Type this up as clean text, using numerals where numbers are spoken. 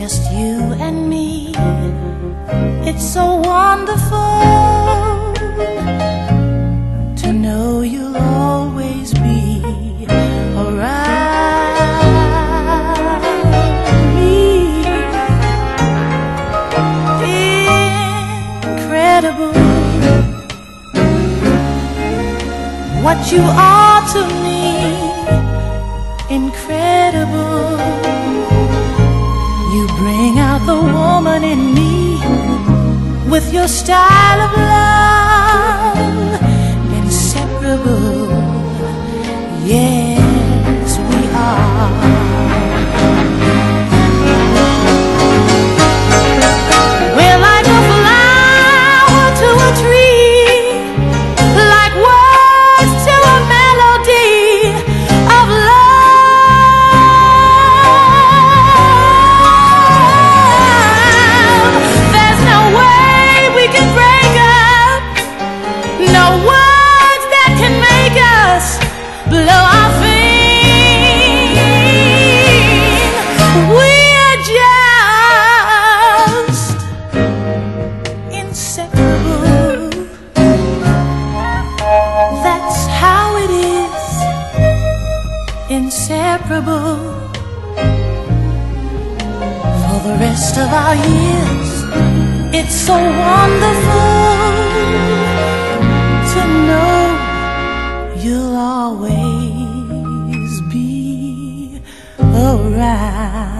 just you and me. It's so wonderful to know you'll always be around me. Incredible what you are to me. Incredible, you bring out the woman in me with your style of love. Inseparable, yes we are. We're like a flower to a tree, like words to a melody of love. There's no way we can break up, no words that can make us blow our thing. We're just inseparable. That's how it is, inseparable. For the rest of our years, it's so wonderful to know you'll always be around.